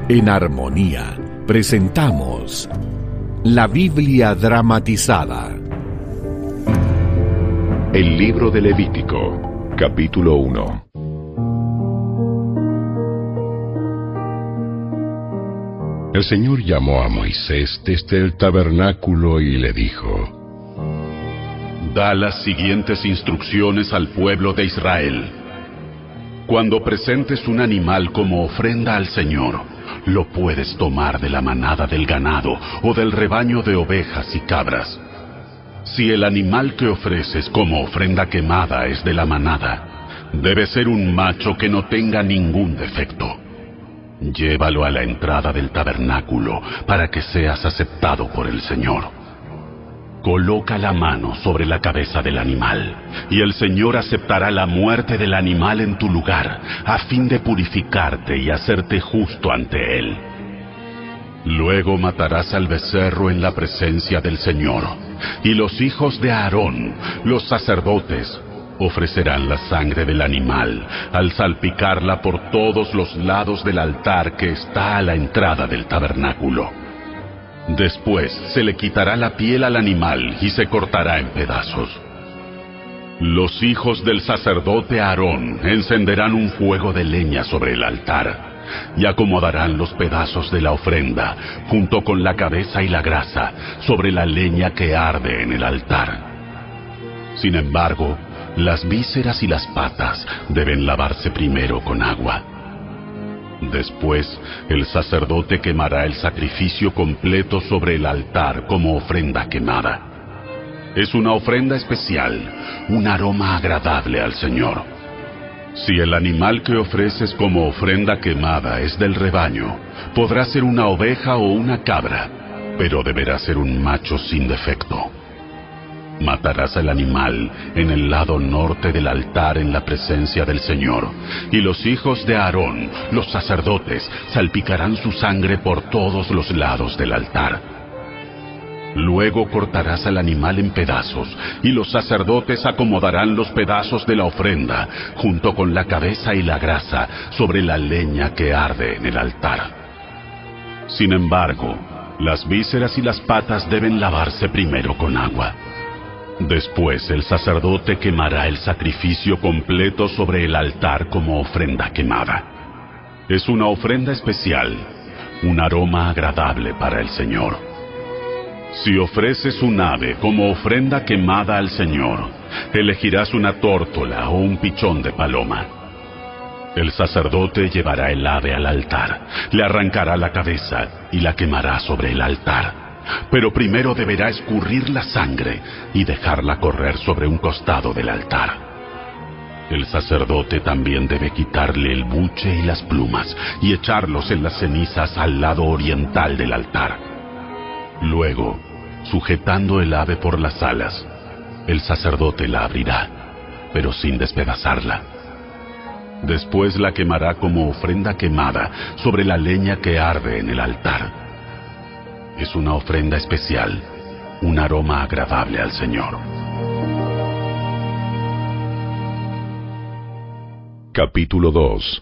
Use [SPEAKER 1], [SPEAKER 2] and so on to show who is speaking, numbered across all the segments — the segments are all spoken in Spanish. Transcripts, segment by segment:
[SPEAKER 1] En Armonía presentamos la Biblia dramatizada.
[SPEAKER 2] El libro de Levítico, capítulo 1. El Señor llamó a Moisés desde el tabernáculo y le dijo:
[SPEAKER 3] Da las siguientes instrucciones al pueblo de Israel. Cuando presentes un animal como ofrenda al Señor, lo puedes tomar de la manada del ganado o del rebaño de ovejas y cabras. Si el animal que ofreces como ofrenda quemada es de la manada, debe ser un macho que no tenga ningún defecto. Llévalo a la entrada del tabernáculo para que seas aceptado por el Señor. Coloca la mano sobre la cabeza del animal, y el Señor aceptará la muerte del animal en tu lugar, a fin de purificarte y hacerte justo ante Él. Luego matarás al becerro en la presencia del Señor, y los hijos de Aarón, los sacerdotes, ofrecerán la sangre del animal al salpicarla por todos los lados del altar que está a la entrada del tabernáculo. Después se le quitará la piel al animal y se cortará en pedazos. Los hijos del sacerdote Aarón encenderán un fuego de leña sobre el altar y acomodarán los pedazos de la ofrenda, junto con la cabeza y la grasa, sobre la leña que arde en el altar. Sin embargo, las vísceras y las patas deben lavarse primero con agua. Después, el sacerdote quemará el sacrificio completo sobre el altar como ofrenda quemada. Es una ofrenda especial, un aroma agradable al Señor. Si el animal que ofreces como ofrenda quemada es del rebaño, podrá ser una oveja o una cabra, pero deberá ser un macho sin defecto. Matarás al animal en el lado norte del altar en la presencia del Señor, y los hijos de Aarón, los sacerdotes, salpicarán su sangre por todos los lados del altar. Luego cortarás al animal en pedazos, y los sacerdotes acomodarán los pedazos de la ofrenda, junto con la cabeza y la grasa, sobre la leña que arde en el altar. Sin embargo, las vísceras y las patas deben lavarse primero con agua. Después el sacerdote quemará el sacrificio completo sobre el altar como ofrenda quemada. Es una ofrenda especial, un aroma agradable para el Señor. Si ofreces un ave como ofrenda quemada al Señor, elegirás una tórtola o un pichón de paloma. El sacerdote llevará el ave al altar, le arrancará la cabeza y la quemará sobre el altar. Pero primero deberá escurrir la sangre y dejarla correr sobre un costado del altar. El sacerdote también debe quitarle el buche y las plumas y echarlos en las cenizas al lado oriental del altar. Luego, sujetando el ave por las alas, el sacerdote la abrirá, pero sin despedazarla. Después la quemará como ofrenda quemada sobre la leña que arde en el altar. Es una ofrenda especial, un aroma agradable al Señor.
[SPEAKER 2] Capítulo 2.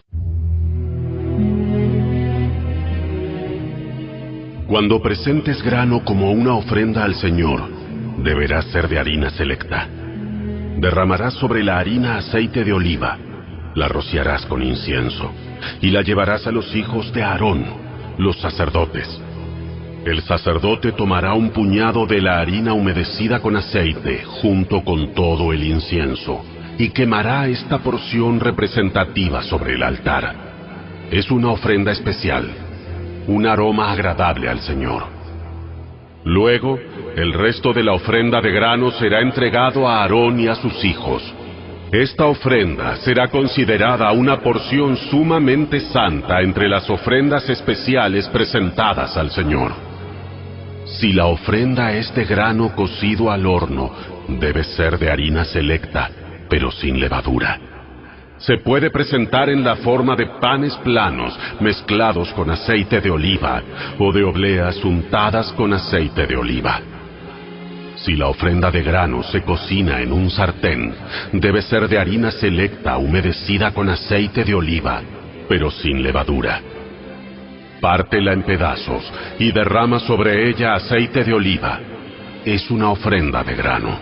[SPEAKER 3] Cuando presentes grano como una ofrenda al Señor, deberá ser de harina selecta. Derramarás sobre la harina aceite de oliva, la rociarás con incienso, y la llevarás a los hijos de Aarón, los sacerdotes. El sacerdote tomará un puñado de la harina humedecida con aceite, junto con todo el incienso, y quemará esta porción representativa sobre el altar. Es una ofrenda especial, un aroma agradable al Señor. Luego, el resto de la ofrenda de grano será entregado a Aarón y a sus hijos. Esta ofrenda será considerada una porción sumamente santa entre las ofrendas especiales presentadas al Señor. Si la ofrenda es de grano cocido al horno, debe ser de harina selecta, pero sin levadura. Se puede presentar en la forma de panes planos mezclados con aceite de oliva o de obleas untadas con aceite de oliva. Si la ofrenda de grano se cocina en un sartén, debe ser de harina selecta humedecida con aceite de oliva, pero sin levadura. Pártela en pedazos y derrama sobre ella aceite de oliva. Es una ofrenda de grano.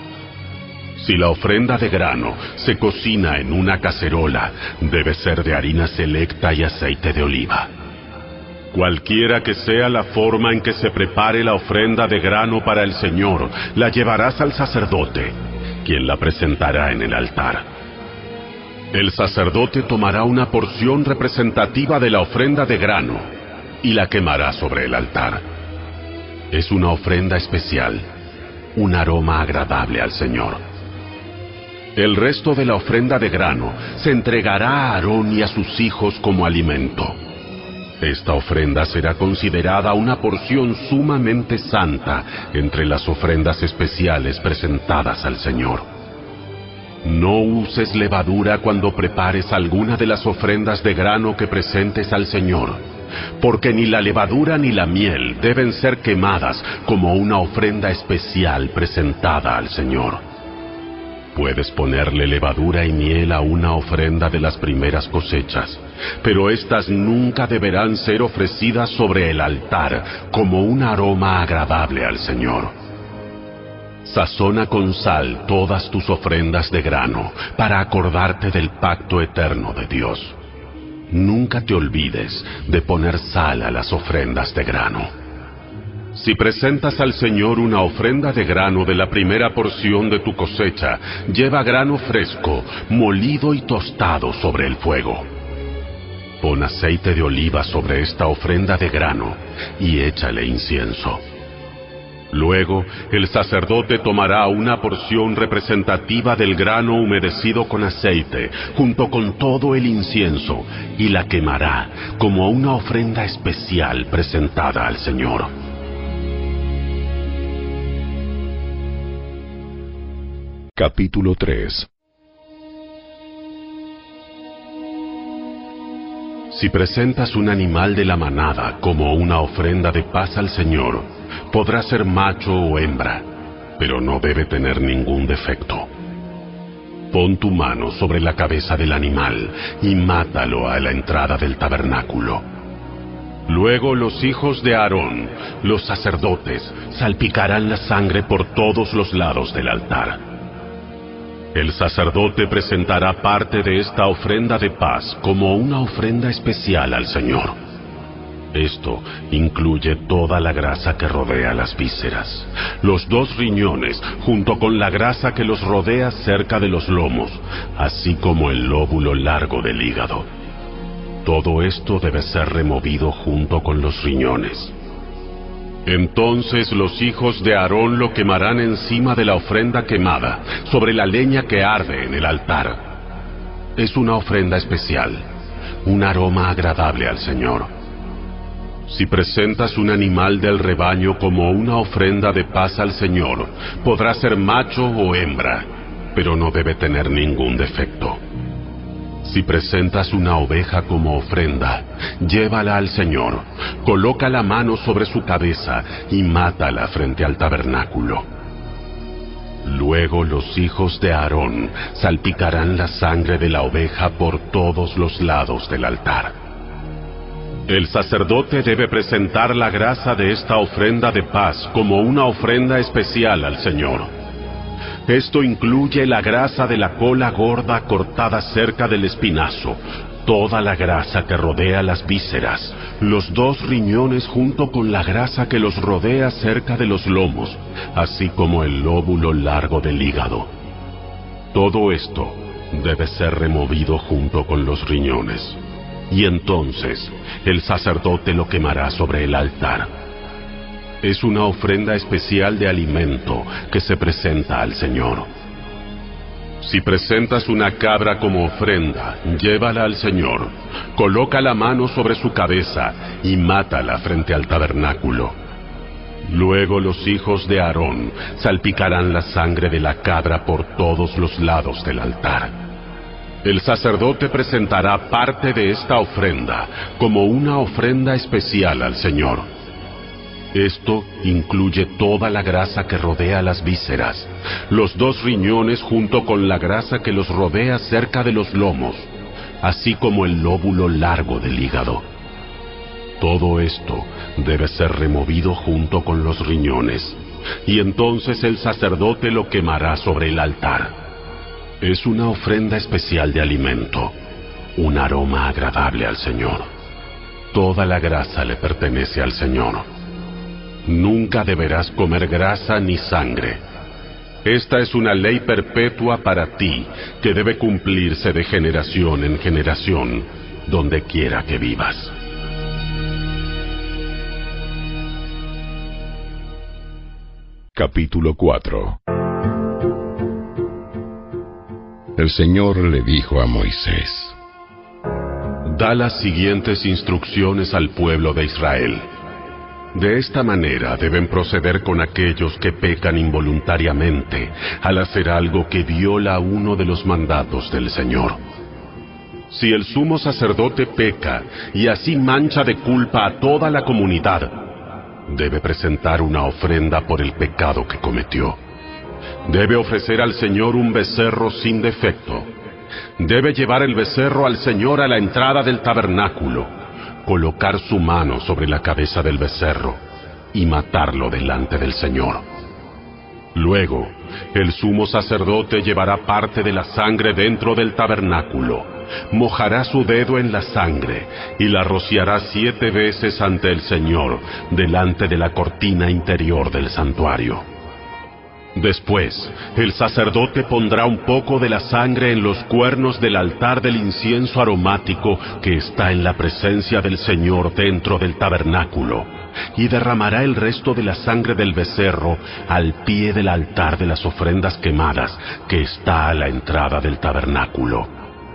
[SPEAKER 3] Si la ofrenda de grano se cocina en una cacerola, debe ser de harina selecta y aceite de oliva. Cualquiera que sea la forma en que se prepare la ofrenda de grano para el Señor, la llevarás al sacerdote, quien la presentará en el altar. El sacerdote tomará una porción representativa de la ofrenda de grano y la quemará sobre el altar. Es una ofrenda especial, un aroma agradable al Señor. El resto de la ofrenda de grano se entregará a Aarón y a sus hijos como alimento. Esta ofrenda será considerada una porción sumamente santa entre las ofrendas especiales presentadas al Señor. No uses levadura cuando prepares alguna de las ofrendas de grano que presentes al Señor, porque ni la levadura ni la miel deben ser quemadas como una ofrenda especial presentada al Señor. Puedes ponerle levadura y miel a una ofrenda de las primeras cosechas, pero éstas nunca deberán ser ofrecidas sobre el altar como un aroma agradable al Señor. Sazona con sal todas tus ofrendas de grano para acordarte del pacto eterno de Dios. Nunca te olvides de poner sal a las ofrendas de grano. Si presentas al Señor una ofrenda de grano de la primera porción de tu cosecha, lleva grano fresco, molido y tostado sobre el fuego. Pon aceite de oliva sobre esta ofrenda de grano y échale incienso. Luego, el sacerdote tomará una porción representativa del grano humedecido con aceite, junto con todo el incienso, y la quemará como una ofrenda especial presentada al Señor.
[SPEAKER 1] Capítulo 3.
[SPEAKER 3] Si presentas un animal de la manada como una ofrenda de paz al Señor, podrá ser macho o hembra, pero no debe tener ningún defecto. Pon tu mano sobre la cabeza del animal y mátalo a la entrada del tabernáculo. Luego los hijos de Aarón, los sacerdotes, salpicarán la sangre por todos los lados del altar. El sacerdote presentará parte de esta ofrenda de paz como una ofrenda especial al Señor. Esto incluye toda la grasa que rodea las vísceras, los 2 riñones junto con la grasa que los rodea cerca de los lomos, así como el lóbulo largo del hígado. Todo esto debe ser removido junto con los riñones. Entonces los hijos de Aarón lo quemarán encima de la ofrenda quemada, sobre la leña que arde en el altar. Es una ofrenda especial, un aroma agradable al Señor. Si presentas un animal del rebaño como una ofrenda de paz al Señor, podrá ser macho o hembra, pero no debe tener ningún defecto. Si presentas una oveja como ofrenda, llévala al Señor, coloca la mano sobre su cabeza y mátala frente al tabernáculo. Luego los hijos de Aarón salpicarán la sangre de la oveja por todos los lados del altar. El sacerdote debe presentar la grasa de esta ofrenda de paz como una ofrenda especial al Señor. Esto incluye la grasa de la cola gorda cortada cerca del espinazo, toda la grasa que rodea las vísceras, los 2 riñones junto con la grasa que los rodea cerca de los lomos, así como el lóbulo largo del hígado. Todo esto debe ser removido junto con los riñones, y entonces el sacerdote lo quemará sobre el altar. Es una ofrenda especial de alimento que se presenta al Señor. Si presentas una cabra como ofrenda, llévala al Señor, coloca la mano sobre su cabeza y mátala frente al tabernáculo. Luego los hijos de Aarón salpicarán la sangre de la cabra por todos los lados del altar. El sacerdote presentará parte de esta ofrenda como una ofrenda especial al Señor. Esto incluye toda la grasa que rodea las vísceras, los 2 riñones junto con la grasa que los rodea cerca de los lomos, así como el lóbulo largo del hígado. Todo esto debe ser removido junto con los riñones, y entonces el sacerdote lo quemará sobre el altar. Es una ofrenda especial de alimento, un aroma agradable al Señor. Toda la grasa le pertenece al Señor. Nunca deberás comer grasa ni sangre. Esta es una ley perpetua para ti, que debe cumplirse de generación en generación, donde quiera que vivas.
[SPEAKER 1] Capítulo 4.
[SPEAKER 2] El Señor le dijo a Moisés:
[SPEAKER 3] Da las siguientes instrucciones al pueblo de Israel. De esta manera deben proceder con aquellos que pecan involuntariamente al hacer algo que viola uno de los mandatos del Señor. Si el sumo sacerdote peca y así mancha de culpa a toda la comunidad, debe presentar una ofrenda por el pecado que cometió. Debe ofrecer al Señor un becerro sin defecto. Debe llevar el becerro al Señor a la entrada del tabernáculo, colocar su mano sobre la cabeza del becerro y matarlo delante del Señor. Luego, el sumo sacerdote llevará parte de la sangre dentro del tabernáculo, mojará su dedo en la sangre y la rociará 7 veces ante el Señor, delante de la cortina interior del santuario. Después, el sacerdote pondrá un poco de la sangre en los cuernos del altar del incienso aromático que está en la presencia del Señor dentro del tabernáculo, y derramará el resto de la sangre del becerro al pie del altar de las ofrendas quemadas que está a la entrada del tabernáculo.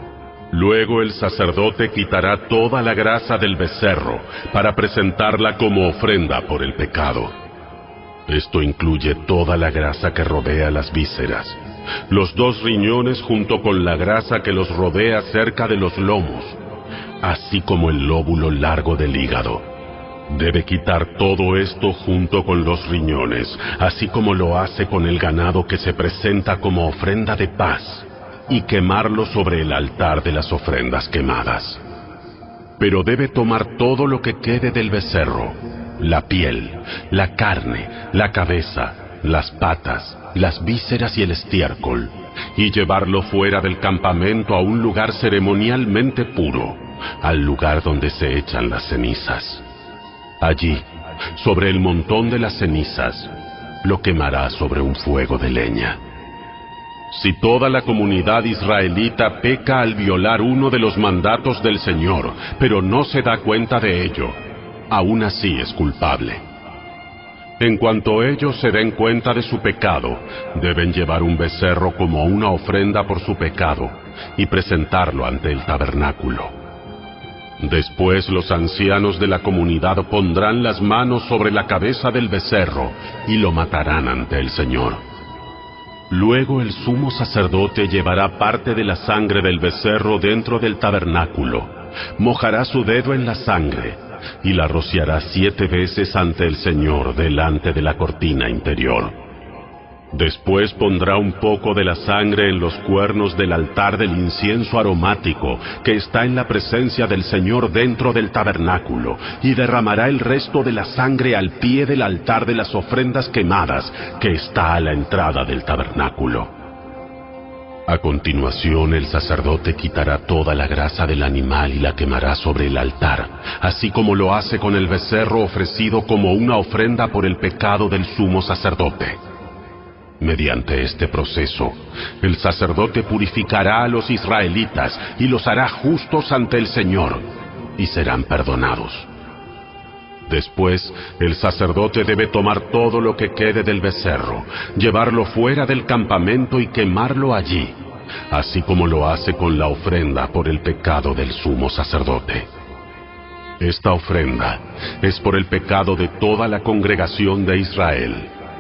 [SPEAKER 3] Luego el sacerdote quitará toda la grasa del becerro para presentarla como ofrenda por el pecado. Esto incluye toda la grasa que rodea las vísceras, los 2 riñones junto con la grasa que los rodea cerca de los lomos, así como el lóbulo largo del hígado. Debe quitar todo esto junto con los riñones, así como lo hace con el ganado que se presenta como ofrenda de paz, y quemarlo sobre el altar de las ofrendas quemadas. Pero debe tomar todo lo que quede del becerro, la piel, la carne, la cabeza, las patas, las vísceras y el estiércol, y llevarlo fuera del campamento a un lugar ceremonialmente puro, al lugar donde se echan las cenizas. Allí, sobre el montón de las cenizas, lo quemará sobre un fuego de leña. Si toda la comunidad israelita peca al violar uno de los mandatos del Señor, pero no se da cuenta de ello, aún así es culpable. En cuanto ellos se den cuenta de su pecado, deben llevar un becerro como una ofrenda por su pecado y presentarlo ante el tabernáculo. Después los ancianos de la comunidad pondrán las manos sobre la cabeza del becerro y lo matarán ante el Señor. Luego el sumo sacerdote llevará parte de la sangre del becerro dentro del tabernáculo, mojará su dedo en la sangre y la rociará 7 veces ante el Señor delante de la cortina interior. Después pondrá un poco de la sangre en los cuernos del altar del incienso aromático que está en la presencia del Señor dentro del tabernáculo, y derramará el resto de la sangre al pie del altar de las ofrendas quemadas que está a la entrada del tabernáculo. A continuación el sacerdote quitará toda la grasa del animal y la quemará sobre el altar, así como lo hace con el becerro ofrecido como una ofrenda por el pecado del sumo sacerdote. Mediante este proceso, el sacerdote purificará a los israelitas y los hará justos ante el Señor, y serán perdonados. Después, el sacerdote debe tomar todo lo que quede del becerro, llevarlo fuera del campamento y quemarlo allí, así como lo hace con la ofrenda por el pecado del sumo sacerdote. Esta ofrenda es por el pecado de toda la congregación de Israel.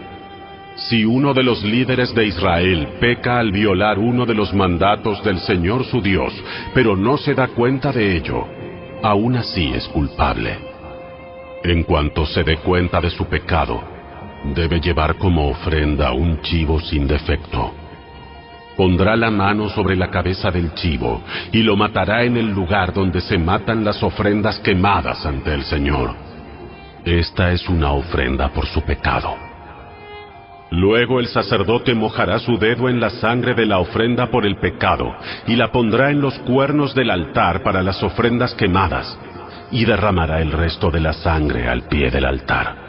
[SPEAKER 3] Si uno de los líderes de Israel peca al violar uno de los mandatos del Señor su Dios, pero no se da cuenta de ello, aún así es culpable. En cuanto se dé cuenta de su pecado, debe llevar como ofrenda un chivo sin defecto. Pondrá la mano sobre la cabeza del chivo y lo matará en el lugar donde se matan las ofrendas quemadas ante el Señor. Esta es una ofrenda por su pecado. Luego el sacerdote mojará su dedo en la sangre de la ofrenda por el pecado y la pondrá en los cuernos del altar para las ofrendas quemadas y derramará el resto de la sangre al pie del altar.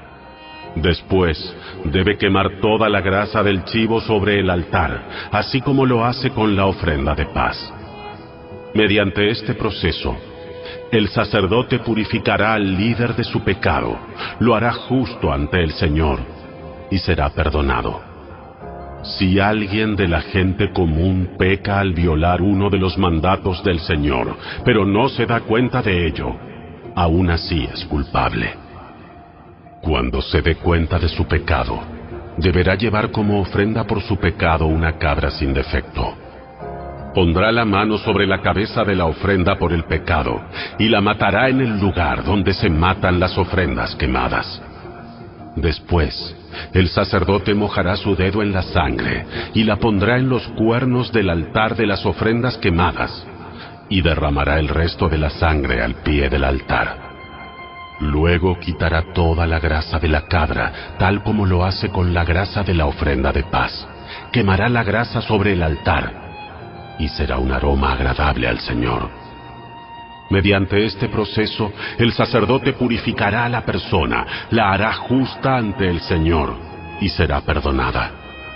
[SPEAKER 3] Después debe quemar toda la grasa del chivo sobre el altar, así como lo hace con la ofrenda de paz. Mediante este proceso, el sacerdote purificará al líder de su pecado, lo hará justo ante el Señor y será perdonado. Si alguien de la gente común peca al violar uno de los mandatos del Señor, pero no se da cuenta de ello, aún así es culpable. Cuando se dé cuenta de su pecado, deberá llevar como ofrenda por su pecado una cabra sin defecto. Pondrá la mano sobre la cabeza de la ofrenda por el pecado y la matará en el lugar donde se matan las ofrendas quemadas. Después, el sacerdote mojará su dedo en la sangre y la pondrá en los cuernos del altar de las ofrendas quemadas y derramará el resto de la sangre al pie del altar. Luego quitará toda la grasa de la cabra, tal como lo hace con la grasa de la ofrenda de paz. Quemará la grasa sobre el altar y será un aroma agradable al Señor. Mediante este proceso, el sacerdote purificará a la persona, la hará justa ante el Señor y será perdonada.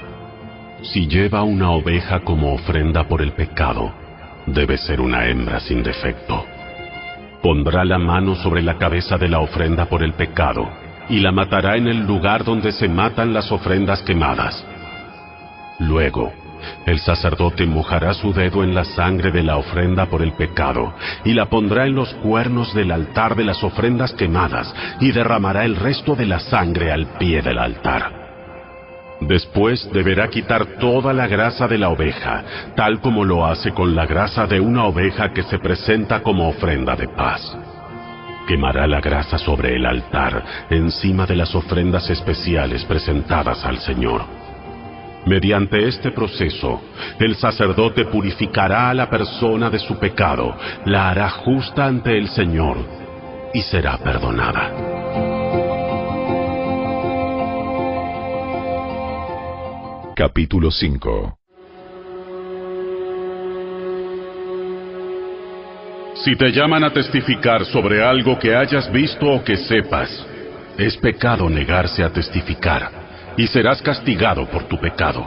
[SPEAKER 3] Si lleva una oveja como ofrenda por el pecado, debe ser una hembra sin defecto. Pondrá la mano sobre la cabeza de la ofrenda por el pecado y la matará en el lugar donde se matan las ofrendas quemadas. Luego, el sacerdote mojará su dedo en la sangre de la ofrenda por el pecado y la pondrá en los cuernos del altar de las ofrendas quemadas y derramará el resto de la sangre al pie del altar. Después deberá quitar toda la grasa de la oveja, tal como lo hace con la grasa de una oveja que se presenta como ofrenda de paz. Quemará la grasa sobre el altar, encima de las ofrendas especiales presentadas al Señor. Mediante este proceso, el sacerdote purificará a la persona de su pecado, la hará justa ante el Señor y será perdonada.
[SPEAKER 1] Capítulo 5.
[SPEAKER 3] Si te llaman a testificar sobre algo que hayas visto o que sepas, es pecado negarse a testificar, y serás castigado por tu pecado.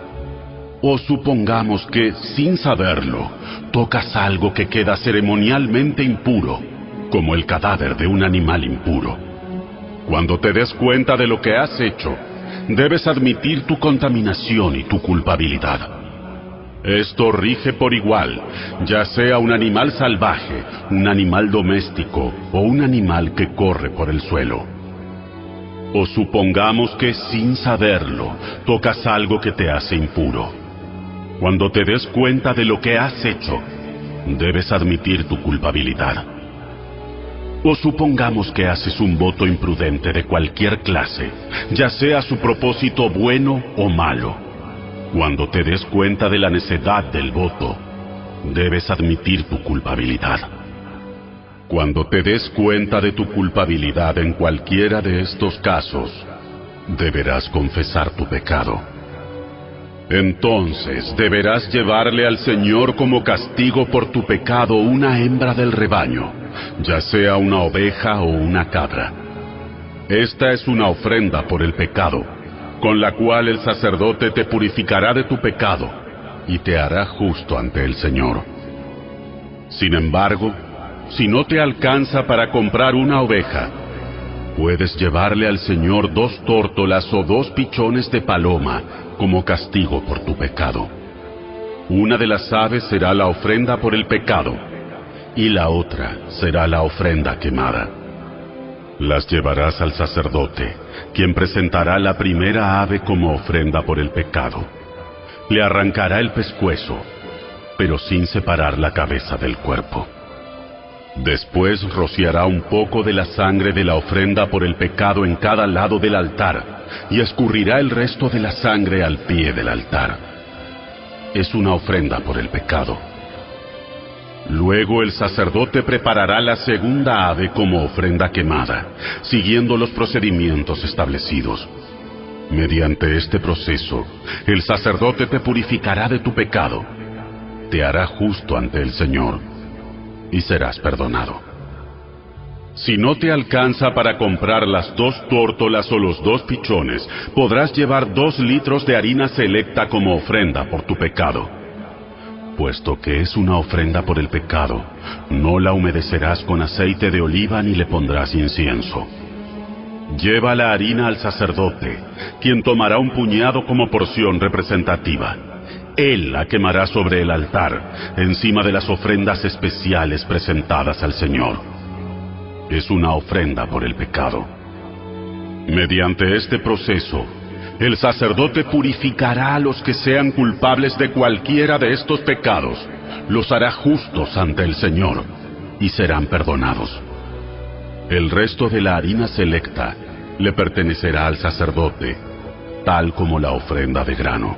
[SPEAKER 3] O supongamos que, sin saberlo, tocas algo que queda ceremonialmente impuro, como el cadáver de un animal impuro. Cuando te des cuenta de lo que has hecho, debes admitir tu contaminación y tu culpabilidad. Esto rige por igual, ya sea un animal salvaje, un animal doméstico o un animal que corre por el suelo. O supongamos que, sin saberlo, tocas algo que te hace impuro. Cuando te des cuenta de lo que has hecho, debes admitir tu culpabilidad. O supongamos que haces un voto imprudente de cualquier clase, ya sea su propósito bueno o malo. Cuando te des cuenta de la necedad del voto, debes admitir tu culpabilidad. Cuando te des cuenta de tu culpabilidad en cualquiera de estos casos, deberás confesar tu pecado. Entonces deberás llevarle al Señor como castigo por tu pecado una hembra del rebaño, ya sea una oveja o una cabra. Esta es una ofrenda por el pecado, con la cual el sacerdote te purificará de tu pecado y te hará justo ante el Señor. Sin embargo, si no te alcanza para comprar una oveja, puedes llevarle al Señor 2 tórtolas o 2 pichones de paloma como castigo por tu pecado. Una de las aves será la ofrenda por el pecado, y la otra será la ofrenda quemada. Las llevarás al sacerdote, quien presentará la primera ave como ofrenda por el pecado. Le arrancará el pescuezo, pero sin separar la cabeza del cuerpo. Después rociará un poco de la sangre de la ofrenda por el pecado en cada lado del altar, y escurrirá el resto de la sangre al pie del altar. es una ofrenda por el pecado. Luego el sacerdote preparará la segunda ave como ofrenda quemada, siguiendo los procedimientos establecidos. Mediante este proceso, el sacerdote te purificará de tu pecado, te hará justo ante el Señor, y serás perdonado. Si no te alcanza para comprar las 2 tórtolas o los 2 pichones, podrás llevar 2 litros de harina selecta como ofrenda por tu pecado. Puesto que es una ofrenda por el pecado, no la humedecerás con aceite de oliva ni le pondrás incienso. Lleva la harina al sacerdote, quien tomará un puñado como porción representativa. Él la quemará sobre el altar, encima de las ofrendas especiales presentadas al Señor. Es una ofrenda por el pecado. Mediante este proceso, el sacerdote purificará a los que sean culpables de cualquiera de estos pecados, los hará justos ante el Señor, y serán perdonados. El resto de la harina selecta le pertenecerá al sacerdote, tal como la ofrenda de grano.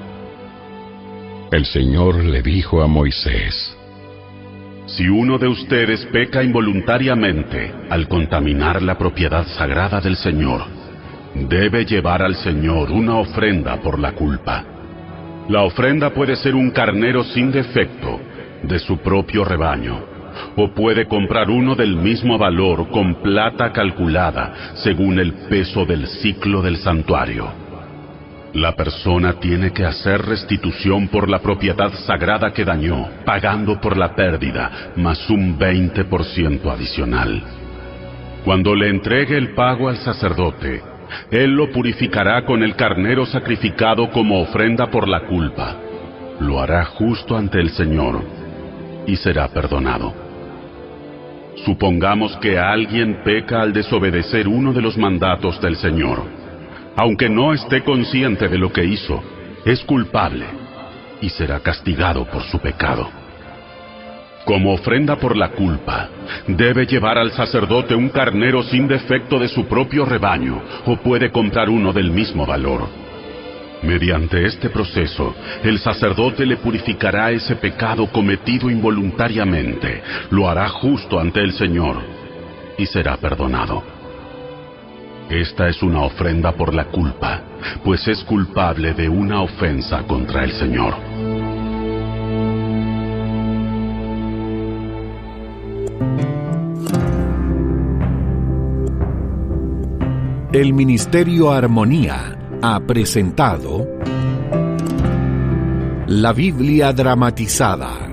[SPEAKER 2] El Señor le dijo a Moisés:
[SPEAKER 3] Si uno de ustedes peca involuntariamente al contaminar la propiedad sagrada del Señor, debe llevar al Señor una ofrenda por la culpa. La ofrenda puede ser un carnero sin defecto, de su propio rebaño, o puede comprar uno del mismo valor con plata calculada según el peso del siclo del santuario. La persona tiene que hacer restitución por la propiedad sagrada que dañó, pagando por la pérdida, más un 20% adicional. Cuando le entregue el pago al sacerdote, él lo purificará con el carnero sacrificado como ofrenda por la culpa. Lo hará justo ante el Señor y será perdonado. Supongamos que alguien peca al desobedecer uno de los mandatos del Señor. Aunque no esté consciente de lo que hizo, es culpable y será castigado por su pecado. Como ofrenda por la culpa, debe llevar al sacerdote un carnero sin defecto de su propio rebaño, o puede comprar uno del mismo valor. Mediante este proceso, el sacerdote le purificará ese pecado cometido involuntariamente, lo hará justo ante el Señor, y será perdonado. Esta es una ofrenda por la culpa, pues es culpable de una ofensa contra el Señor.
[SPEAKER 4] El Ministerio Armonía ha presentado La Biblia dramatizada,